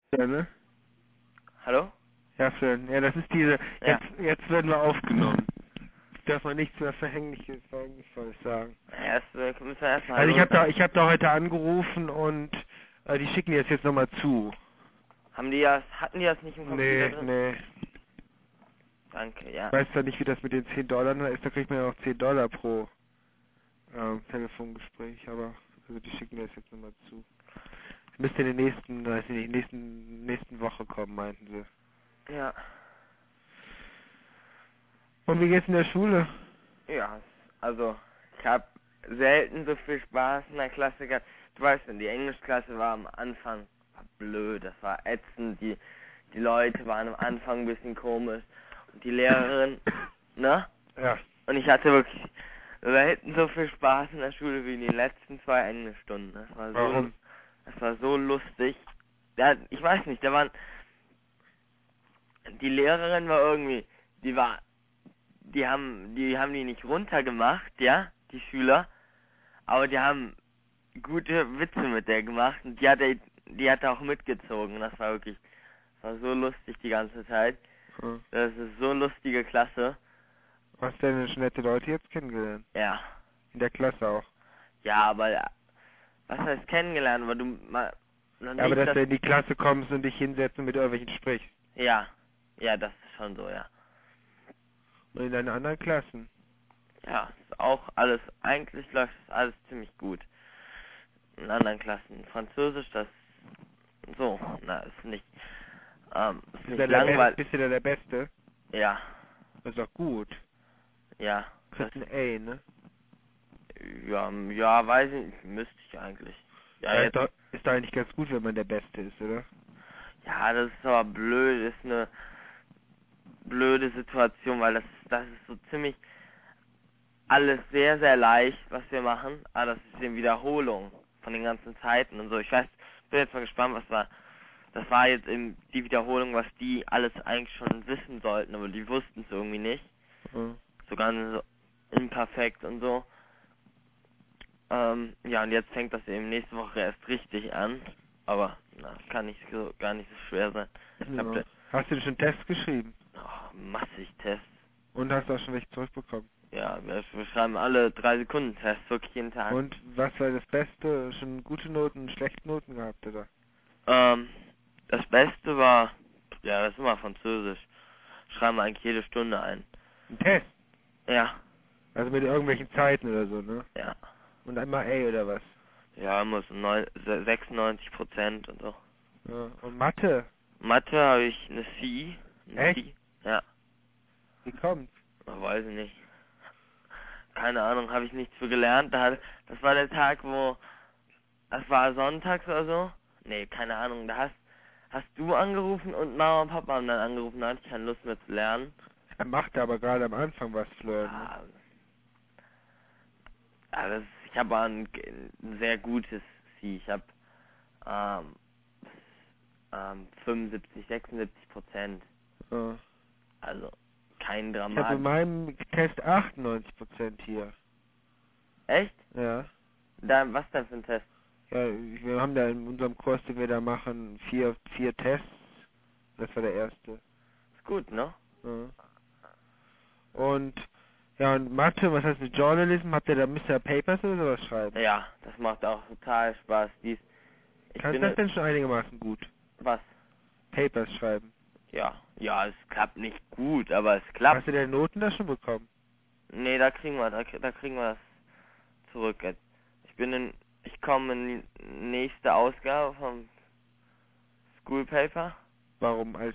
Ja, ne? Hallo? Ja, schön. Ja, das ist diese, Ja. jetzt werden wir aufgenommen. Darf man nichts mehr Verhängnisvolles sagen. Erst müssen wir erstmal Also Hallo sagen. ich hab da heute angerufen und die schicken jetzt nochmal zu. Hatten die das nicht im Computer Nee, drin? nee. Danke, Ich ja. weiß zwar nicht, wie das mit den 10 Dollar ist, da kriegt man ja auch 10 Dollar pro Telefongespräch, aber also die schicken das jetzt nochmal zu. Es müsste in den nächsten, weiß ich nicht, nächsten Woche kommen, meinten sie. Ja. Und wie geht's in der Schule? Ja, also, ich habe selten so viel Spaß in der Klasse gehabt. Du weißt schon, die Englischklasse war am Anfang blöd, das war ätzend, die Leute waren am Anfang ein bisschen komisch und die Lehrerin, ne? Ja. Und ich hatte wirklich selten so viel Spaß in der Schule wie in den letzten 2 Englischstunden. Warum? Das war so lustig. Ja, ich weiß nicht, die Lehrerin war irgendwie, die haben die nicht runtergemacht, ja, die Schüler, aber die haben gute Witze mit der gemacht und die hat auch mitgezogen. Das war so lustig die ganze Zeit. Hm. Das ist so eine lustige Klasse. Hast du denn schon nette Leute jetzt kennengelernt? Ja. In der Klasse auch. Ja, aber was heißt kennengelernt, aber du mal noch Ja, aber nicht dass das. du in die Klasse kommst und dich hinsetzt und mit irgendwelchen sprichst. Ja. Ja, das ist schon so, ja. Und in deinen anderen Klassen. Ja, ist auch alles, eigentlich läuft das alles ziemlich gut. In anderen Klassen. Französisch, das so, ist nicht langweilig. Bist du da der Beste? Ja, Das ist doch gut. ja, das, Kriegst ein A, ne? ja, weiß ich nicht, müsste ich eigentlich. Ja, Ja, jetzt, ist doch eigentlich ganz gut, wenn man der Beste ist, oder? ja, das ist aber blöd, ist eine blöde Situation, weil das ist so ziemlich alles sehr, sehr leicht, was wir machen, aber das ist eben Wiederholung von den ganzen Zeiten und so. Bin jetzt mal gespannt, das war jetzt eben die Wiederholung, was die alles eigentlich schon wissen sollten, aber die wussten es irgendwie nicht. Hm. So ganz so imperfekt und so. Ja, und jetzt fängt das eben nächste Woche erst richtig an, aber na, das kann gar nicht so schwer sein. Ich hab Ja. Hast du schon Tests geschrieben? massig Tests. Und hast auch schon welche zurückbekommen? Ja, wir schreiben alle 3 Sekunden Tests, wirklich jeden Tag. Und was war das Beste? Schon gute Noten, schlechte Noten gehabt, oder? Das Beste war, ja, das ist immer Französisch. Schreiben wir eigentlich jede Stunde ein. Ein Test? Ja, Also mit irgendwelchen Zeiten oder so, ne? ja. Und einmal A oder was? Ja, muss 96% und so. Ja. Und Mathe? Mathe habe ich eine C. Eine Echt? C. Ja, Wie kommt's? weiß ich nicht. Keine Ahnung, habe ich nichts für gelernt. Das war der Tag, das war sonntags oder so. Nee, keine Ahnung, hast du angerufen und Mama und Papa haben dann angerufen, da hatte ich keine Lust mehr zu lernen. Er machte aber gerade am Anfang was, Florian, ne? Ja, ja ich habe ein sehr gutes C. Ich habe ähm, 75, 76%. Ja. Also kein Ich habe in Dramat. meinem Test 98% hier. Echt? Ja. Was denn für ein Test? Ja, wir haben da in unserem Kurs, den wir da machen, vier Tests. Das war der erste. Ist gut, ne? Ja. Und ja, und Mathe, was heißt mit Journalism? Habt ihr da Mr. Papers oder sowas schreiben? Ja, das macht auch total Spaß. Ich Kannst bin du das denn schon einigermaßen gut? was? Papers schreiben. Ja, es klappt nicht gut, aber es Hast klappt. du denn Noten da schon bekommen? Nee, da kriegen wir das zurück. Ich komme in die nächste Ausgabe vom School Paper. Warum? Als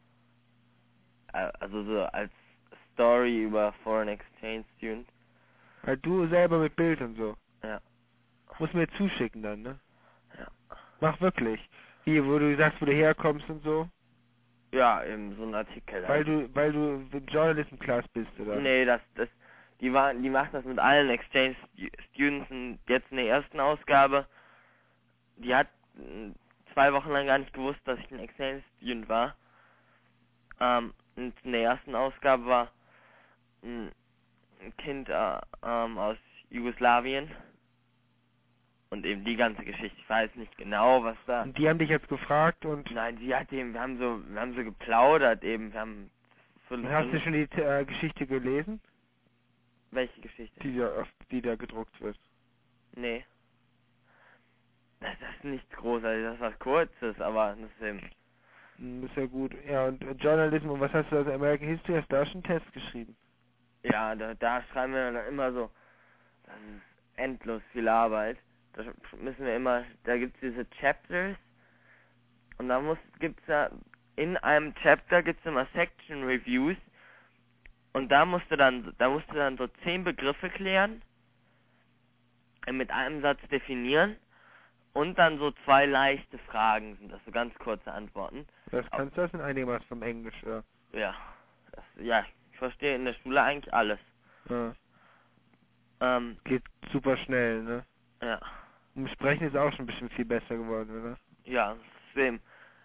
Also so als Story über Foreign Exchange Student. weil du selber mit Bild und so. Ja, Muss mir zuschicken dann, ne? ja. Mach wirklich. Wie, wo du sagst, wo du herkommst und so? Ja, eben so ein Artikel halt. Weil du in Journalism Class bist, oder? Nee, die machen das mit allen Exchange Students und jetzt in der ersten Ausgabe. Die hat 2 Wochen lang gar nicht gewusst, dass ich ein Exchange Student war. Und in der ersten Ausgabe war ein Kind aus Jugoslawien. Und eben die ganze Geschichte. Ich weiß nicht genau, was da... Und die haben dich jetzt gefragt und... Nein, sie hat eben, wir haben so geplaudert eben, wir haben... Hast du schon die Geschichte gelesen, Welche Geschichte? die da gedruckt wird? Nee. Das ist nichts Großartiges, das ist was Kurzes, aber das ist eben... Das ist ja gut. Ja, und Journalismus, was hast du aus American History? Hast du da schon einen Test geschrieben? Ja, da schreiben wir dann immer so, das ist endlos viel Arbeit. Da müssen wir immer, da gibt's diese Chapters und da gibt's da, in einem Chapter gibt's immer Section Reviews und da musst du dann so 10 Begriffe klären, mit einem Satz definieren und dann so 2 leichte Fragen sind das, so ganz kurze Antworten. Das kannst du das in einigermaßen vom Englisch, ja. Ja, ja, ich verstehe in der Schule eigentlich alles. Ja. Geht super schnell, ne? Ja. Und Sprechen ist auch schon ein bisschen viel besser geworden, oder? Ja, es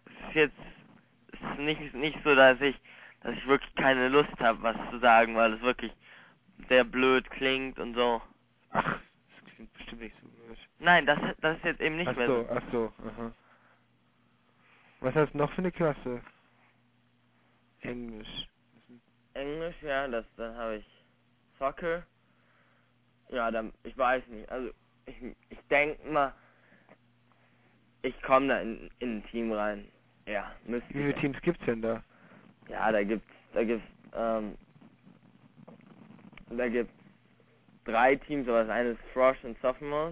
ist nicht so, dass ich wirklich keine Lust habe, was zu sagen, weil es wirklich sehr blöd klingt und so. Ach, das klingt bestimmt nicht so blöd. Nein, das ist jetzt eben nicht mehr so. Ach so, aha. Was hast du noch für eine Klasse? Englisch. Englisch, ja, dann habe ich Soccer. Ja, dann, ich weiß nicht, also ich denke mal, ich komme da in ein Team rein. Ja, müsste Wie viele ich. Teams gibt's denn da? Ja, da gibt's 3 Teams, aber das eine ist Frosh und Sophomores.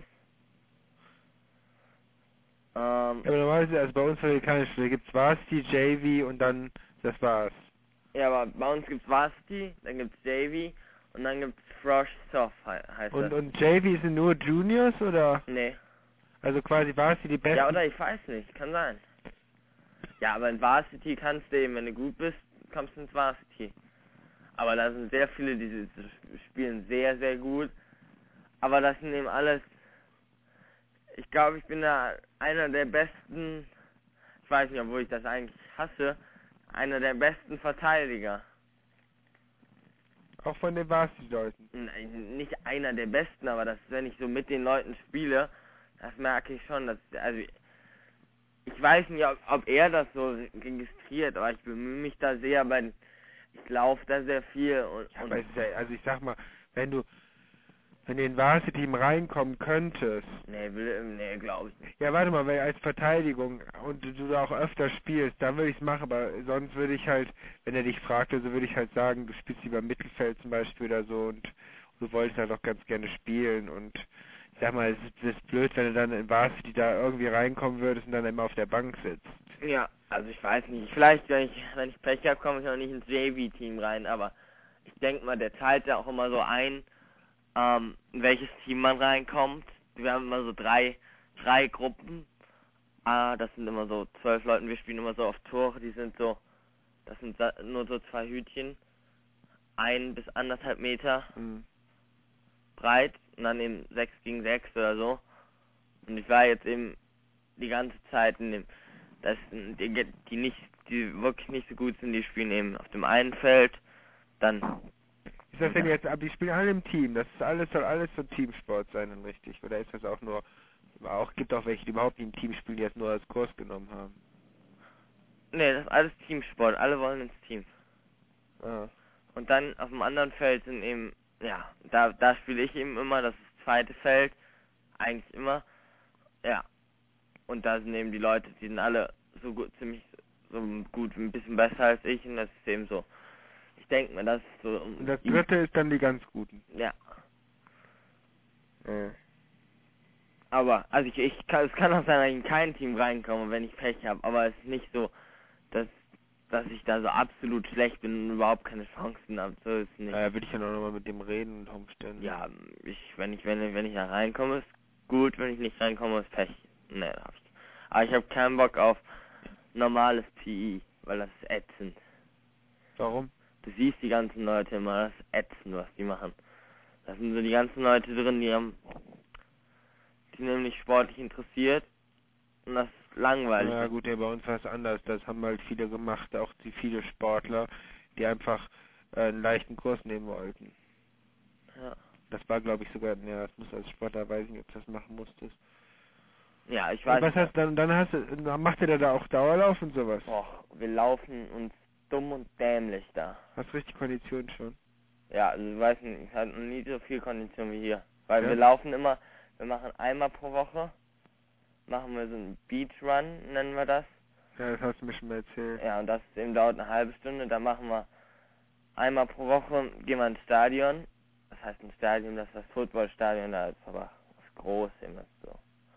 Ja, aber normalerweise, also bei uns amerikanisch, da gibt's Varsity, JV und dann, das war's. Ja, aber bei uns gibt's Varsity, dann gibt's JV und dann gibt's Frosh Soph heißt das. Und JV sind nur Juniors, oder? Nee. Also quasi Varsity die besten? Ja, oder ich weiß nicht, kann sein. Ja, aber in Varsity kannst du eben, wenn du gut bist, kommst du ins Varsity. Aber da sind sehr viele, die spielen sehr, sehr gut. Aber das sind eben alles, ich glaube, ich bin da einer der besten, ich weiß nicht, obwohl ich das eigentlich hasse, einer der besten Verteidiger. Auch von den Varsity-Leuten? Nein, nicht einer der besten, aber das, wenn ich so mit den Leuten spiele, das merke ich schon, dass, also, ich weiß nicht, ob er das so registriert, aber ich bemühe mich da sehr, weil ich laufe da sehr viel und, Ja, also ich sag mal, wenn du in den Varsity-Team reinkommen könntest. Nee, glaube ich nicht. Ja, warte mal, weil als Verteidigung und du da auch öfter spielst, dann würde ich es machen, aber sonst würde ich halt, wenn er dich fragt, also würde ich halt sagen, du spielst lieber Mittelfeld zum Beispiel oder so und du wolltest halt auch ganz gerne spielen und ich sag mal, es ist blöd, wenn du dann in Varsity da irgendwie reinkommen würdest und dann immer auf der Bank sitzt. Ja, also ich weiß nicht, vielleicht, wenn ich Pech habe, komme ich auch nicht ins JV-Team rein, aber ich denke mal, der teilt ja auch immer so ein, in welches Team man reinkommt. Wir haben immer so drei Gruppen. Das sind immer so 12 Leute. Wir spielen immer so auf Tore. Das sind nur so 2 Hütchen. 1 bis 1,5 Meter breit. Und dann eben 6 gegen 6 oder so. Und ich war jetzt eben die ganze Zeit in dem, die wirklich nicht so gut sind, die spielen eben auf dem einen Feld. Dann Ist das denn jetzt, aber die spielen alle im Team, soll alles so Teamsport sein dann richtig? Oder ist das auch nur, gibt auch welche, die überhaupt nicht im Team spielen, die das nur als Kurs genommen haben? Nee, das ist alles Teamsport, alle wollen ins Team. Ah. Und dann auf dem anderen Feld sind eben, ja, da spiele ich eben immer, das ist das zweite Feld, eigentlich immer, ja. Und da sind eben die Leute, die sind alle so gut, ziemlich so gut, ein bisschen besser als ich und das ist eben so. Ich denke mir, das ist so... Und das dritte ist dann die ganz Guten. Ja. Aber, also es kann auch sein, dass ich in kein Team reinkomme, wenn ich Pech habe, aber es ist nicht so, dass ich da so absolut schlecht bin und überhaupt keine Chancen habe, so ist es nicht. Ja, würde ich ja noch mal mit dem reden und umstellen. Ja, wenn ich da reinkomme, ist gut, wenn ich nicht reinkomme, ist Pech. Nee, da hab ich. Aber ich habe keinen Bock auf normales PI, weil das ist ätzend. Warum? Du siehst die ganzen Leute immer, das ist ätzend, was die machen. Da sind so die ganzen Leute drin, die sind nämlich sportlich interessiert und das ist langweilig. Ja gut, ja, bei uns war es anders. Das haben halt viele gemacht, auch viele Sportler, die einfach einen leichten Kurs nehmen wollten. Ja. Das war, glaube ich, sogar, ja, das muss als Sportler, weiß ich nicht, ob du das machen musstest. Ja, ich Und weiß was nicht. hast dann macht ihr da auch Dauerlauf und sowas? Boah, wir laufen uns dumm und dämlich da. Hast richtig Kondition schon. Ja, also ich weiß nicht, ich hatte noch nie so viel Kondition wie hier. Weil Ja? wir laufen immer, wir machen einmal pro Woche, machen wir so einen Beach-Run, nennen wir das. Ja, das hast du mir schon mal erzählt. Ja, und das eben dauert eine halbe Stunde. Dann machen wir einmal pro Woche, gehen wir ins Stadion. Das heißt ein Stadion, das ist das Footballstadion, da ist aber das groß, immer so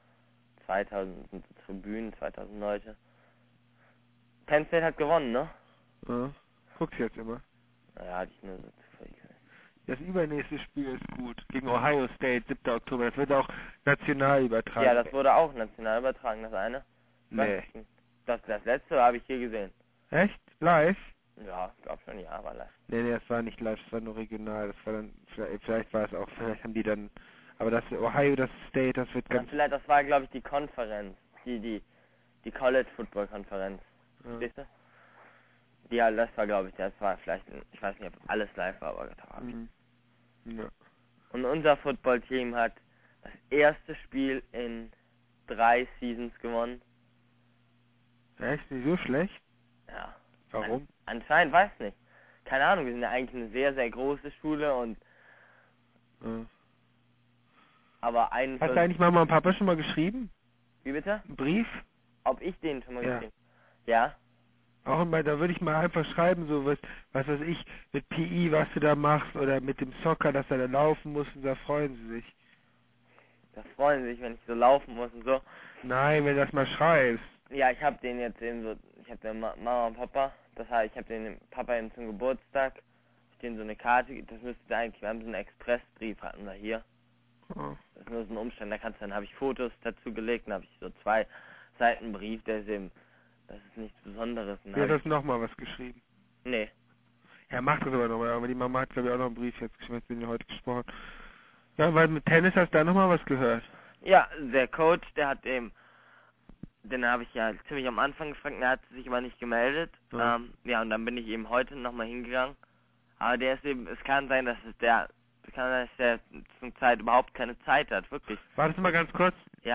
2000 sind so Tribünen, 2000 Leute. Penn State hat gewonnen, ne? Ja. Guckst du jetzt immer. Naja, hatte ich nur so zufällig gesehen. Das übernächste Spiel ist gut. Gegen Ohio State, 7. Oktober. Das wird auch national übertragen. Ja, das wurde auch national übertragen, das eine. Nee. Das letzte habe ich hier gesehen. Echt? Live? Ja, ich glaube schon, ja, aber live. Nee, das war nicht live, das war nur regional. Das war dann, vielleicht war es auch, vielleicht haben die dann, aber das Ohio, das State, das wird Ja, ganz... vielleicht, das war, glaube ich, die Konferenz. Die College Football Konferenz. Ja. Verstehst du? Ja, das war, glaube ich, das war vielleicht, ich weiß nicht, ob alles live war, aber das habe ich. Mhm. Ja. Und unser Footballteam hat das erste Spiel in 3 Seasons gewonnen. Echt? Nicht so schlecht? Ja. Warum? Anscheinend, weiß nicht. Keine Ahnung, wir sind ja eigentlich eine sehr, sehr große Schule und Ja. aber einen Hast du eigentlich Mama und Papa schon mal geschrieben? Wie bitte? Einen Brief? Ob ich den schon mal Ja. geschrieben? Ja. Auch immer, da würde ich mal einfach schreiben, so was weiß ich, mit PI, was du da machst, oder mit dem Soccer, dass er da laufen muss, und da freuen sie sich. Da freuen sie sich, wenn ich so laufen muss und so. Nein, wenn du das mal schreibst. Ja, ich habe den jetzt eben so, ich habe den Mama und Papa, das heißt, ich habe den Papa eben zum Geburtstag, ich denen so eine Karte, das müsste eigentlich, wir haben so einen Expressbrief, hatten wir hier. Oh. Das ist nur so ein Umstand, da dann habe ich Fotos dazu gelegt, dann habe ich so 2 Seiten Brief, der ist eben, das ist nichts Besonderes. Ja, das nochmal was geschrieben. Nee. Er macht das aber nochmal, aber die Mama hat glaube ich auch noch einen Brief jetzt geschrieben, mit denen heute gesprochen. Ja, weil mit Tennis hast du da nochmal was gehört. Ja, der Coach, der hat eben, den habe ich ja ziemlich am Anfang gefragt, der hat sich aber nicht gemeldet. Ja. Ja, und dann bin ich eben heute nochmal hingegangen. Aber der ist eben, es kann sein, dass der zum Zeit überhaupt keine Zeit hat, wirklich. Wartest du mal ganz kurz? Ja.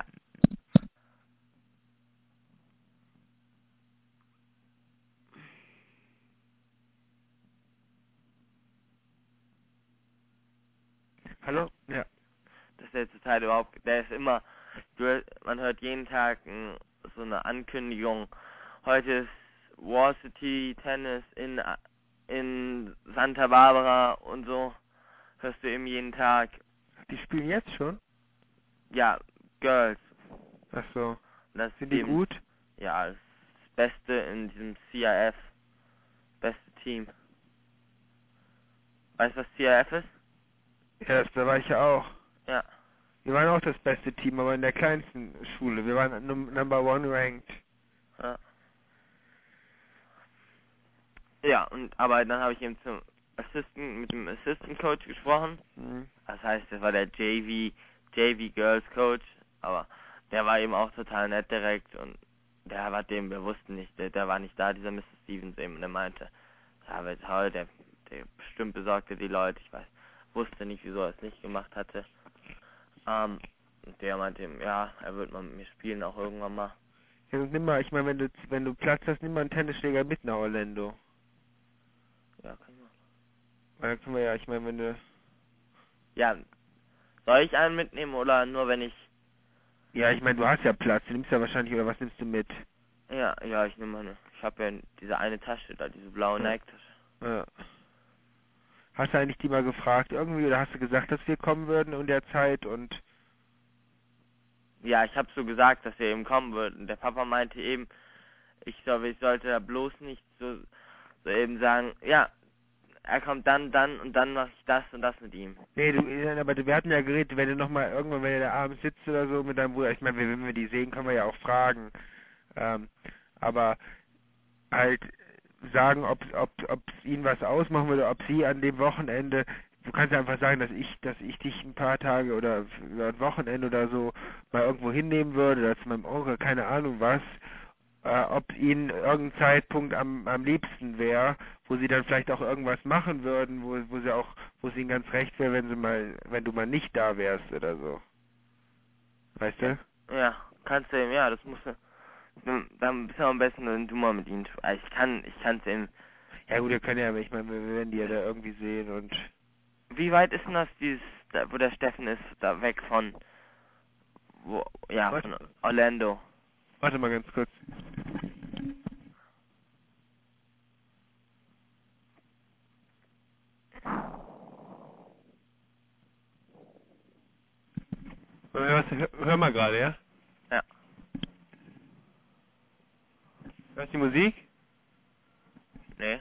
Hallo? Ja. Dass der zur Zeit überhaupt, der ist immer, man hört jeden Tag so eine Ankündigung. Heute ist Varsity Tennis in Santa Barbara und so. Hörst du eben jeden Tag. Die spielen jetzt schon? Ja, Girls. Ach so. Das Sind ist die eben, gut? ja, das Beste in diesem CIF. Beste Team. Weißt du, was CIF ist? Ja, da war ich ja auch. Ja. Wir waren auch das beste Team, aber in der kleinsten Schule. Wir waren Number 1 ranked. Ja. Ja, aber dann habe ich eben mit dem Assistant Coach gesprochen. Mhm. Das heißt, das war der JV Girls Coach, aber der war eben auch total nett direkt und der war dem, wir wussten nicht, der war nicht da, dieser Mr. Stevens eben, und der meinte, ja, aber toll, der bestimmt besorgte die Leute, wusste nicht, wieso er es nicht gemacht hatte. Und der meinte eben, ja, er wird mal mit mir spielen, auch irgendwann mal. Ja, nimm mal, ich meine, wenn du Platz hast, nimm mal einen Tennisschläger mit nach Orlando. Ja, kann man. Weil dann können wir ja, ich meine, wenn du... Ja, soll ich einen mitnehmen oder nur wenn ich... Ja, ich meine, du hast ja Platz, du nimmst ja wahrscheinlich, oder was nimmst du mit? Ja, ich nehme meine. Ich habe ja diese eine Tasche da, diese blaue Ja. Nike-Tasche. Ja. Hast du eigentlich die mal gefragt irgendwie, oder hast du gesagt, dass wir kommen würden in der Zeit und... Ja, ich habe so gesagt, dass wir eben kommen würden. Der Papa meinte eben, ich sollte da bloß nicht so eben sagen, ja, er kommt dann und dann mache ich das und das mit ihm. Nee, aber wir hatten ja geredet, wenn du nochmal irgendwann, wenn du da abends sitzt oder so mit deinem Bruder, ich meine, wenn wir die sehen, können wir ja auch fragen. Aber halt sagen, ob es ihnen was ausmachen würde, ob sie an dem Wochenende, du kannst ja einfach sagen, dass ich dich ein paar Tage oder ein Wochenende oder so mal irgendwo hinnehmen würde, oder zu meinem Onkel, keine Ahnung was, ob ihnen irgendein Zeitpunkt am liebsten wäre, wo sie dann vielleicht auch irgendwas machen würden, wo es ihnen ganz recht wäre, wenn du mal nicht da wärst oder so. Weißt du? Ja, kannst du ihm, ja, das musst du, dann bist du am besten, wenn du mal mit ihm, ich kann's ihm. Ja gut, wir können ja, ich meine, wir werden die ja da irgendwie sehen und... Wie weit ist denn das, wo der Steffen ist, da weg von, von Orlando? Warte mal ganz kurz. Hör mal gerade, ja? Ja. Hörst du die Musik? Nee.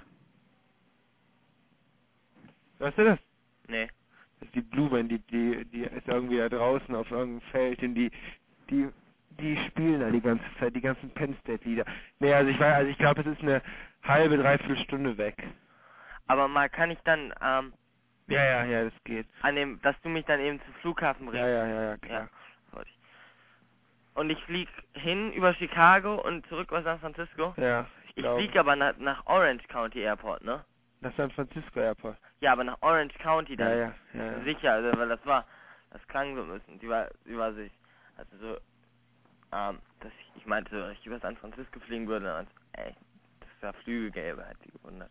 Hörst du das? Nee. Das ist die Blumen, die ist irgendwie da draußen auf irgendeinem Feld und die spielen da die ganze Zeit, die ganzen Penn State Lieder. Nee, also ich glaube, es ist eine halbe, dreiviertel Stunde weg. Aber mal kann ich dann, Ja, das geht. annehmen, dass du mich dann eben zum Flughafen bringst. Ja, klar. Ja, wollte ich. Und ich flieg hin über Chicago und zurück über San Francisco? Ja, ich flieg aber nach Orange County Airport, ne? Nach San Francisco Airport. Ja, aber nach Orange County dann. Ja. Sicher, also, weil das klang so ein bisschen, die war sich, also so, dass ich meinte, dass ich über San Francisco fliegen würde, und ey, dass da Flüge gäbe, hat die gewundert.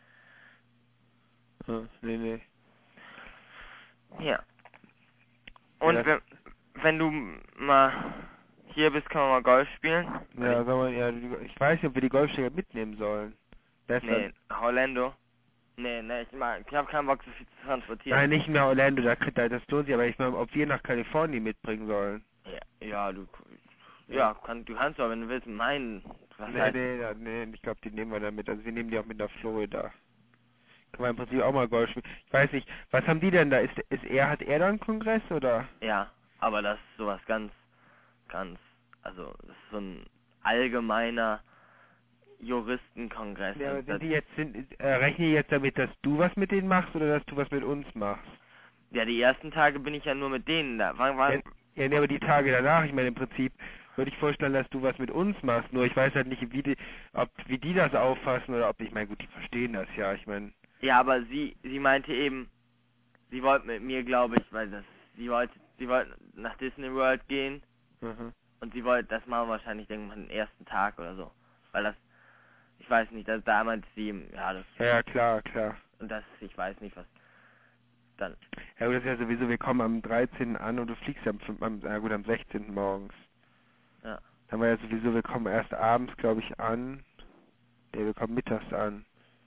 Nee. Ja. Und Ja, wenn du mal hier bist, können wir mal Golf spielen? Ja, ich weiß nicht, ob wir die Golfschläger mitnehmen sollen. Nee, Orlando. Nee, ich habe keinen Bock, so viel zu transportieren. Nein, nicht mehr Orlando, das lohnt sich, aber ich meine, ob wir nach Kalifornien mitbringen sollen. Ja, du kannst aber, wenn du willst, meinen. Nee, ich glaube, die nehmen wir dann mit. Also wir nehmen die auch mit nach Florida. Können wir im Prinzip auch mal Golf spielen. Ich weiß nicht, was haben die denn da? Hat er da einen Kongress, oder? Ja, aber das ist sowas ganz, also das ist so ein allgemeiner Juristenkongress. Ja, aber rechnen die jetzt damit, dass du was mit denen machst oder dass du was mit uns machst? Ja, die ersten Tage bin ich ja nur mit denen da. Ja, aber die Tage danach, ich meine, im Prinzip würde ich vorstellen, dass du was mit uns machst, nur ich weiß halt nicht, wie die das auffassen oder ob, ich meine, gut, die verstehen das ja, ich meine. Ja, aber sie meinte eben, sie wollte mit mir, glaube ich, weil sie wollte nach Disney World gehen und sie wollte, das machen wir wahrscheinlich, denke ich mal, den ersten Tag oder so, weil das, ich weiß nicht, da meinte sie, ja, das. Ja, klar. Und das, ich weiß nicht, was dann. Ja, gut, das ist ja sowieso, wir kommen am 13. an und du fliegst ja am 16. morgens. Ja. Dann war ja sowieso, wir kommen erst abends, glaube ich, an. Nee, wir kommen mittags an.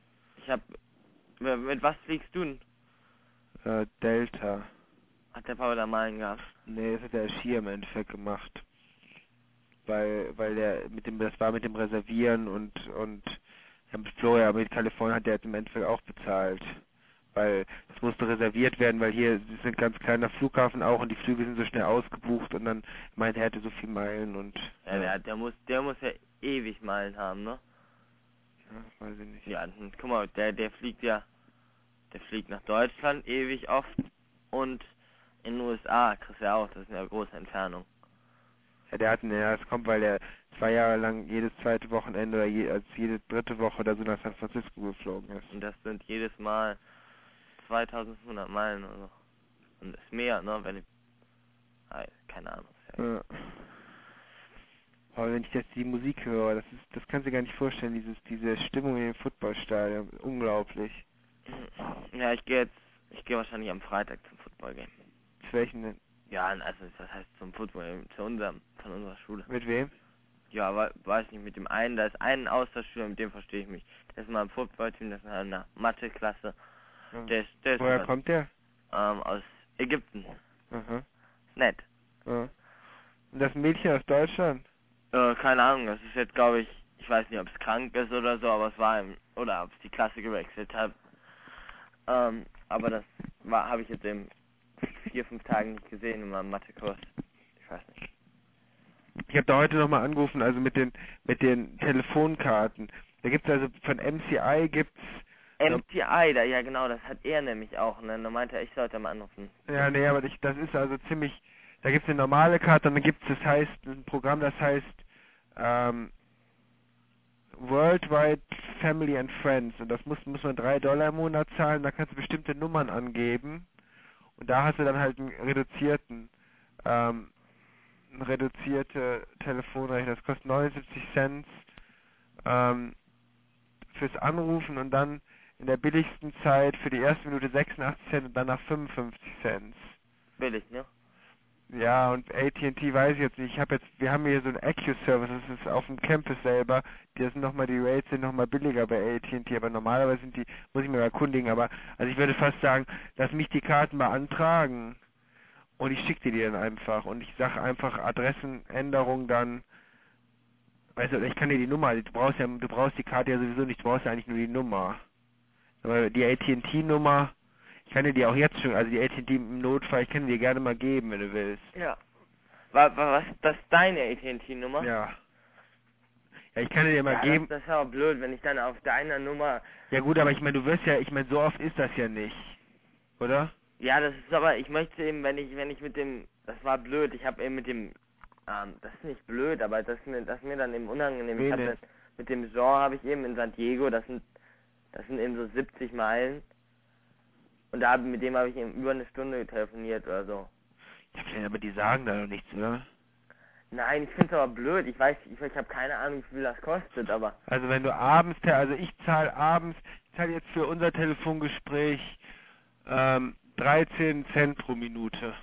Mit was fliegst du denn? Delta. Hat der Paul da mal einen gehabt? Nee, das hat der Ski im Endeffekt gemacht. Weil das war mit dem Reservieren und Florian mit Kalifornien hat der jetzt im Endeffekt auch bezahlt. Weil das musste reserviert werden, weil hier ist ein ganz kleiner Flughafen auch und die Flüge sind so schnell ausgebucht und dann meinte er hätte so viel Meilen und... Ja, der muss ja ewig Meilen haben, ne? Ja, weiß ich nicht. Ja, guck mal, der fliegt nach Deutschland ewig oft und in den USA kriegst du ja auch, das ist eine große Entfernung. Ja, das kommt, weil er 2 Jahre lang jedes zweite Wochenende oder jede dritte Woche oder so nach San Francisco geflogen ist. Und das sind jedes Mal 2500 Meilen oder so. Und das ist mehr, ne, keine Ahnung. Ja. Aber wenn ich jetzt die Musik höre, das kannst du dir gar nicht vorstellen, diese Stimmung in dem Footballstadion, unglaublich. Ja, ich gehe wahrscheinlich am Freitag zum Football-Game. Zu welchen denn? Ja, also das heißt zum Football-Game, von unserer Schule. Mit wem? Ja, weiß nicht, mit dem einen, da ist ein Austauschschüler, mit dem verstehe ich mich. Der ist mal im Football-Team, das ist in einer Mathe-Klasse. Der ist Woher kommt der? Aus Ägypten. Aha. Nett. Ja. Und das Mädchen aus Deutschland? Keine Ahnung, das ist jetzt, glaube ich weiß nicht, ob es krank ist oder so, aber oder ob es die Klasse gewechselt hat. Aber das habe ich jetzt in 4-5 Tagen nicht gesehen in meinem Mathekurs. Ich weiß nicht. Ich habe da heute nochmal angerufen, also mit den Telefonkarten. Da gibt's also von MCI gibt's... MCI, ja genau, das hat er nämlich auch, ne? Da meinte er, ich sollte mal anrufen. Ja, nee, aber das ist also ziemlich... Da gibt's eine normale Karte und dann gibt's ein Programm, das heißt Worldwide Family and Friends. Und das muss man $3 im Monat zahlen, da kannst du bestimmte Nummern angeben. Und da hast du dann halt einen reduzierten eine reduzierte Telefonrechnung. Das kostet 79 Cent fürs Anrufen und dann in der billigsten Zeit für die erste Minute 86 Cent und danach 55 Cent. Billig, ne? Ja, und AT&T weiß ich jetzt nicht. Wir haben hier so einen Accu-Service, das ist auf dem Campus selber. Die Rates sind nochmal billiger bei AT&T, aber normalerweise muss ich mir mal erkundigen, aber, also ich würde fast sagen, lass mich die Karten beantragen und ich schicke dir die dann einfach und ich sage einfach Adressenänderung dann, weißt du, ich kann dir die Nummer, du brauchst die Karte ja sowieso nicht, du brauchst ja eigentlich nur die Nummer. Aber die AT&T-Nummer, ich kann dir die auch jetzt schon, also die AT&T im Notfall, ich kann dir gerne mal geben, wenn du willst. Ja. Was, das ist deine AT&T-Nummer? Ja. Ja, ich kann dir mal geben. Das ist aber blöd, wenn ich dann auf deiner Nummer... Ja gut, aber ich meine, so oft ist das ja nicht, oder? Ja, das ist aber, ich möchte eben, wenn ich mit dem, das war blöd, ich habe eben mit dem, das ist nicht blöd, aber das ist mir dann eben unangenehm. Ich habe mit dem Jean habe ich eben in San Diego, das sind eben so 70 Meilen. Und mit dem habe ich eben über eine Stunde telefoniert oder so. Ja, aber die sagen da noch nichts, oder? Nein, ich finde es aber blöd. Ich habe keine Ahnung, wie viel das kostet, aber... Also wenn du ich zahle jetzt für unser Telefongespräch 13 Cent pro Minute.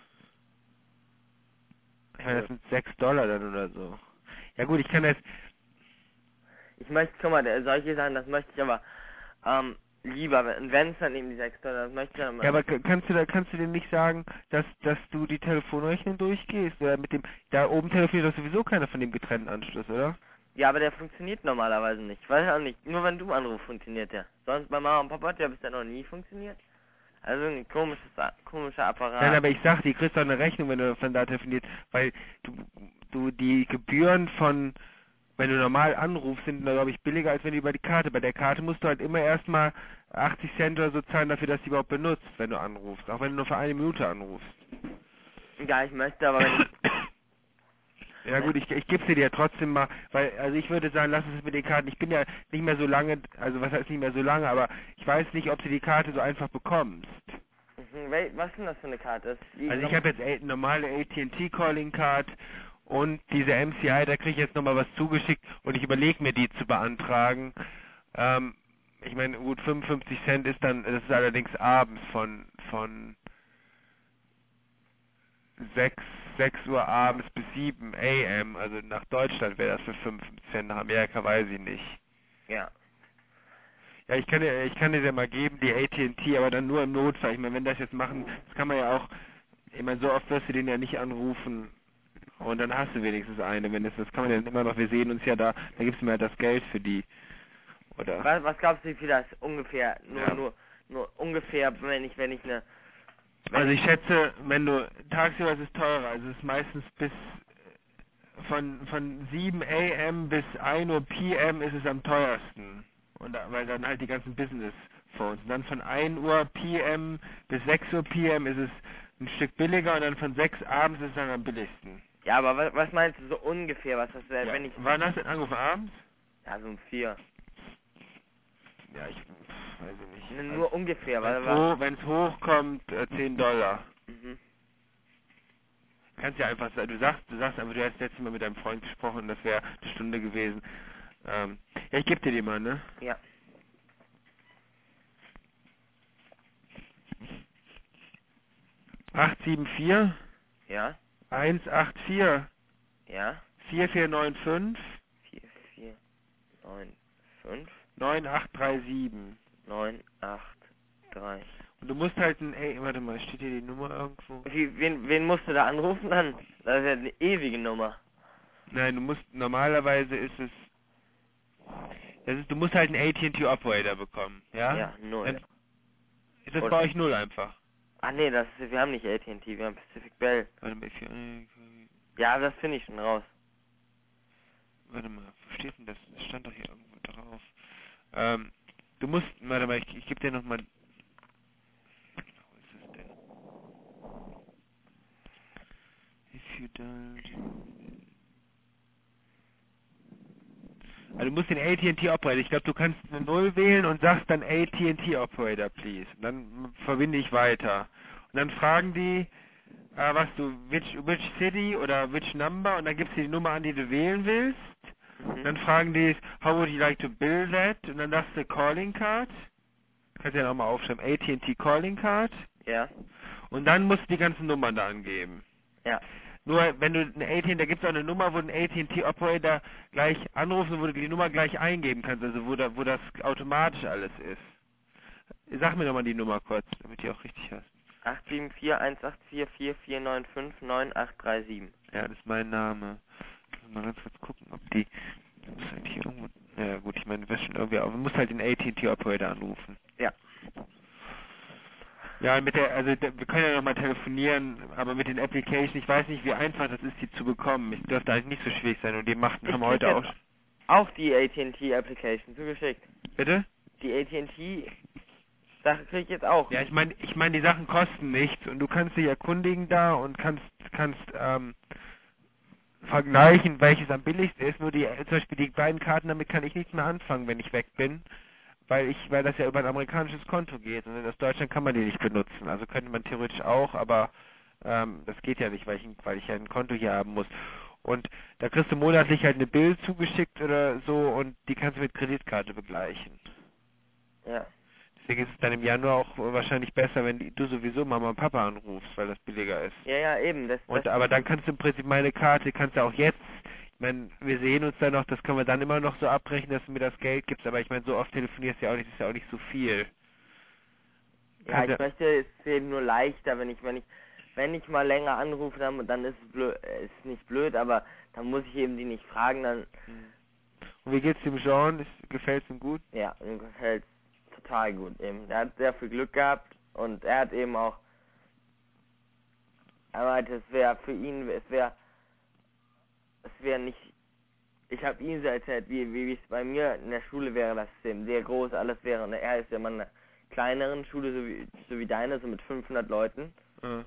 Ich meine, das sind $6 dann oder so. Ja gut, ich kann das... Ich möchte, guck mal, solche Sachen, das möchte ich aber lieber, wenn es dann eben die $6, das möchte ich dann mal... Ja, aber kannst du denn nicht sagen, dass du die Telefonrechnung durchgehst? Oder da oben telefoniert doch sowieso keiner von dem getrennten Anschluss, oder? Ja, aber der funktioniert normalerweise nicht. Ich weiß auch nicht. Nur wenn du anrufst, funktioniert der. Sonst bei Mama und Papa hat der bisher noch nie funktioniert. Also ein komischer Apparat. Nein, aber ich sag, die kriegst doch eine Rechnung, wenn du von da telefonierst, weil du die Gebühren wenn du normal anrufst, sind da, glaube ich, billiger, als wenn du über die Karte. Bei der Karte musst du halt immer erstmal 80 Cent oder so zahlen dafür, dass du überhaupt benutzt, wenn du anrufst. Auch wenn du nur für eine Minute anrufst. Ja, ich möchte aber, wenn Ja gut, ich gebe sie dir trotzdem mal, also ich würde sagen, lass es mit den Karten. Ich bin ja nicht mehr so lange, also was heißt nicht mehr so lange, aber ich weiß nicht, ob du die Karte so einfach bekommst. Was ist denn das für eine Karte? Also ich habe jetzt eine normale AT&T Calling Card und diese MCI, da kriege ich jetzt nochmal was zugeschickt und ich überlege mir die zu beantragen. Ich meine, gut, 55 Cent das ist allerdings abends von 6 Uhr abends bis 7 AM, also nach Deutschland wäre das für 55 Cent, nach Amerika weiß ich nicht. Ja. Ja, ich kann dir mal geben, die AT&T, aber dann nur im Notfall. Ich meine, wenn das jetzt machen, das kann man ja auch, ich meine, so oft wirst du den ja nicht anrufen und dann hast du wenigstens eine, das kann man ja immer noch, wir sehen uns ja da gibst du mir halt das Geld für die, oder? Was glaubst du, wie viel das ungefähr, nur ungefähr, wenn ich eine... Also ich schätze, wenn du, tagsüber ist es teurer, also es ist meistens bis von 7 AM bis 1 Uhr PM ist es am teuersten. Weil dann halt die ganzen Business Phones. Und dann von 1 Uhr PM bis 6 Uhr PM ist es ein Stück billiger und dann von 6 abends ist es dann am billigsten. Ja, aber was meinst du so ungefähr, was das wäre, wenn ich... Wann hast du den Anruf abends? Ja, so um 4. Ja, ich weiß ich nicht. Nur ungefähr, weil... Wenn es hochkommt, $10. Mhm. Kannst ja einfach sagen, du sagst einfach, du hast letztes Mal mit deinem Freund gesprochen, das wäre eine Stunde gewesen. Ja, ich gebe dir die mal, ne? Ja. 874 Ja. 184 Ja. 4495 4495 9837 983. Und du musst halt warte mal, steht hier die Nummer irgendwo? Wen musst du da anrufen dann? Das ist ja eine ewige Nummer. Nein, normalerweise du musst halt einen AT&T Operator bekommen, ja? Ja, 0. Ist das bei euch 0 einfach? Ah nee, wir haben nicht AT&T, wir haben Pacific Bell. Warte mal, Ja, das finde ich schon raus. Warte mal, wo steht denn das? Das stand doch hier irgendwo drauf. Du musst, warte mal, ich gebe dir nochmal... Wo ist das denn? If you don't... Also du musst den AT&T Operator, ich glaube, du kannst eine 0 wählen und sagst dann AT&T Operator, please. Und dann verbinde ich weiter. Und dann fragen die, which city oder which number und dann gibst du die Nummer an, die du wählen willst. Mhm. Dann fragen die, how would you like to bill that? Und dann sagst du Calling Card. Kannst du ja nochmal aufschreiben, AT&T Calling Card. Ja. Und dann musst du die ganzen Nummern da angeben. Ja. Nur wenn du eine AT&T, da gibt es auch eine Nummer, wo ein AT&T Operator gleich anruft und wo du die Nummer gleich eingeben kannst, also wo das automatisch alles ist. Sag mir nochmal die Nummer kurz, damit die auch richtig hast. 874-184-449-9837. Ja, das ist mein Name. Mal ganz kurz gucken, ob die... Muss halt hier irgendwo... Ja gut, ich meine, du wirst schon irgendwie... Aber du musst halt den AT&T Operator anrufen. Ja. Ja, wir können ja nochmal telefonieren, aber mit den Applications, ich weiß nicht, wie einfach das ist, die zu bekommen. Es dürfte eigentlich nicht so schwierig sein und haben heute auch... Auch die AT&T Application zugeschickt. Bitte? Die AT&T Sache krieg ich jetzt auch. Ja, ich meine, die Sachen kosten nichts und du kannst dich erkundigen da und kannst vergleichen, welches am billigsten ist. Nur zum Beispiel die beiden Karten, damit kann ich nichts mehr anfangen, wenn ich weg bin, weil das ja über ein amerikanisches Konto geht und in Deutschland kann man die nicht benutzen. Also könnte man theoretisch auch, aber das geht ja nicht, weil ich ja ein Konto hier haben muss. Und da kriegst du monatlich halt eine Bill zugeschickt oder so und die kannst du mit Kreditkarte begleichen. Ja. Deswegen ist es dann im Januar auch wahrscheinlich besser, wenn du sowieso Mama und Papa anrufst, weil das billiger ist. Ja, eben. Aber dann kannst du im Prinzip meine Karte, kannst du auch jetzt, ich meine, wir sehen uns dann noch, das können wir dann immer noch so abbrechen, dass du mir das Geld gibst, aber ich meine, so oft telefonierst du ja auch nicht, das ist ja auch nicht so viel. Ja, ich möchte, es ist eben nur leichter, wenn ich mal länger anrufe, dann ist es blöd, ist nicht blöd, aber dann muss ich eben die nicht fragen, dann... Und wie geht's dem Jean? Gefällt's ihm gut? Ja, ihm gefällt's total gut eben. Er hat sehr viel Glück gehabt und er hat eben auch, er meinte, es wäre für ihn, es wäre nicht, ich habe ihm so erzählt, wie es bei mir in der Schule wäre, das System sehr groß, alles wäre, und er ist ja mal in einer kleineren Schule, so wie deine, so mit 500 Leuten. Mhm.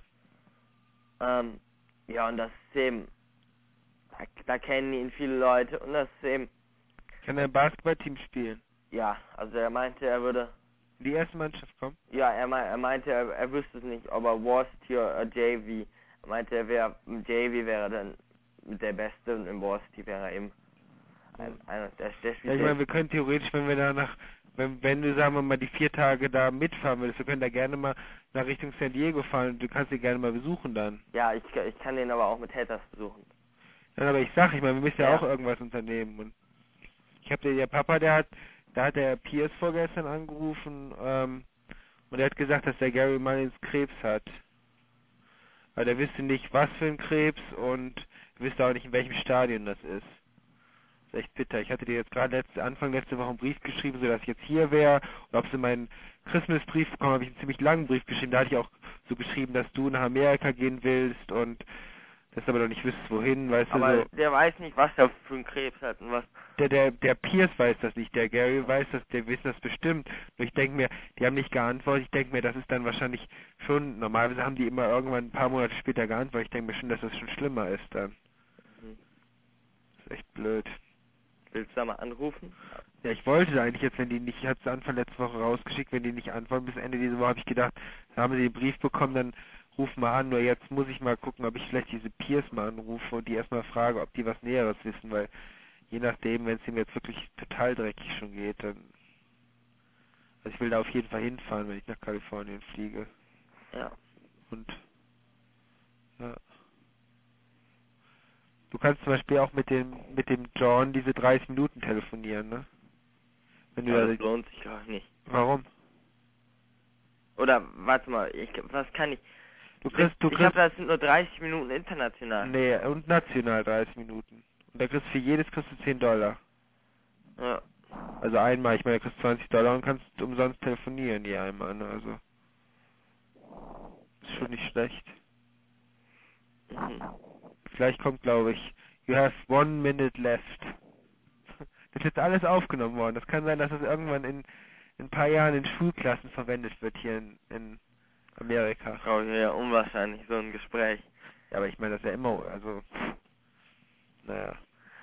Ja, und das System, da kennen ihn viele Leute und das System. Kann er im Basketballteam spielen? Ja, also er meinte, er würde... In die erste Mannschaft kommen? Ja, er meinte, er wüsste es nicht, ob er Varsity oder JV. Er meinte, im JV wäre dann der Beste und im Varsity wäre er eben einer der spielt. Ja, ich meine, wir können theoretisch, wenn wir wenn du, sagen wir mal, die 4 Tage da mitfahren würdest, wir können da gerne mal nach Richtung San Diego fahren und du kannst ihn gerne mal besuchen dann. Ja, ich kann den aber auch mit Hatters besuchen. Ja, aber ich meine, wir müssen ja auch irgendwas unternehmen und der Papa, da hat der Pierce vorgestern angerufen, und er hat gesagt, dass der Gary Mullins Krebs hat. Weil er wüsste nicht, was für ein Krebs und wüsste auch nicht, in welchem Stadion das ist. Das ist echt bitter. Ich hatte dir jetzt gerade Anfang letzte Woche einen Brief geschrieben, so dass ich jetzt hier wäre. Und ob sie meinen Christmasbrief bekommen, habe ich einen ziemlich langen Brief geschrieben. Da hatte ich auch so geschrieben, dass du nach Amerika gehen willst und das aber noch nicht wüsstest, wohin, weißt du so. Aber der weiß nicht, was er für einen Krebs hat und was. Der Pierce weiß das nicht, der Gary weiß das, der wissen das bestimmt. Nur ich denke mir, die haben nicht geantwortet, ich denke mir, das ist dann wahrscheinlich schon, normalerweise haben die immer irgendwann ein paar Monate später geantwortet, ich denke mir schon, dass das schon schlimmer ist dann. Das ist echt blöd. Willst du da mal anrufen? Ja, ich wollte eigentlich jetzt, wenn die nicht, ich hatte es Anfang letzte Woche rausgeschickt, wenn die nicht antworten bis Ende dieser Woche, habe ich gedacht, da haben sie den Brief bekommen, dann ruf mal an, nur jetzt muss ich mal gucken, ob ich vielleicht diese Pierce mal anrufe und die erstmal frage, ob die was Näheres wissen, weil je nachdem, wenn es ihm jetzt wirklich total dreckig schon geht, dann... Also ich will da auf jeden Fall hinfahren, wenn ich nach Kalifornien fliege. Ja. Und... Ja. Du kannst zum Beispiel auch mit dem John diese 30 Minuten telefonieren, ne? Wenn du das lohnt sich gar nicht. Warum? Oder, warte mal, was kann ich... Ich glaube, das sind nur 30 Minuten international. Nee, und national 30 Minuten. Und da kriegst du für jedes $10. Ja. Also einmal, ich meine, da kriegst $20 und kannst umsonst telefonieren, die einmal, ne? Also. Ist schon nicht schlecht. Vielleicht kommt, glaube ich, you have 1 minute left. Das ist jetzt alles aufgenommen worden. Das kann sein, dass das irgendwann in ein paar Jahren in Schulklassen verwendet wird hier in Amerika. Oh ja, unwahrscheinlich, so ein Gespräch. Ja, aber ich meine, das ist ja immer, also, naja.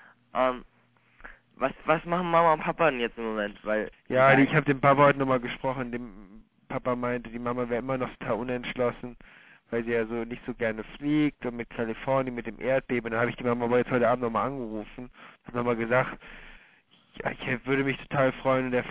Was machen Mama und Papa denn jetzt im Moment? Weil ja, ich habe dem Papa heute nochmal gesprochen. Dem Papa meinte, die Mama wäre immer noch total unentschlossen, weil sie ja so nicht so gerne fliegt und mit Kalifornien, mit dem Erdbeben. Und dann habe ich die Mama aber jetzt heute Abend nochmal angerufen, habe nochmal gesagt, ja, ich würde mich total freuen, und der